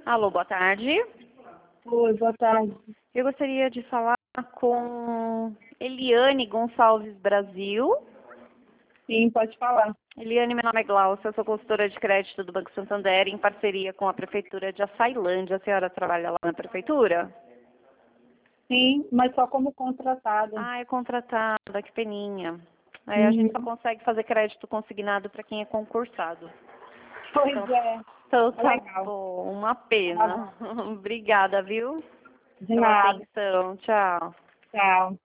Alô, boa tarde. Oi, boa tarde. Eu gostaria de falar com Eliane Gonçalves Brasil. Sim, pode falar. Eliane, meu nome é Glaucia, eu sou consultora de crédito do Banco Santander em parceria com a Prefeitura de Açailândia. A senhora trabalha lá na Prefeitura? Sim, mas só como contratada. Ah, é contratada, que peninha. A gente só Uhum. consegue fazer crédito consignado para quem é concursado. Pois é, Então tá legal. bom, uma Tá bom. pena. Obrigada, viu? De Pela nada. atenção. Tchau. Tchau.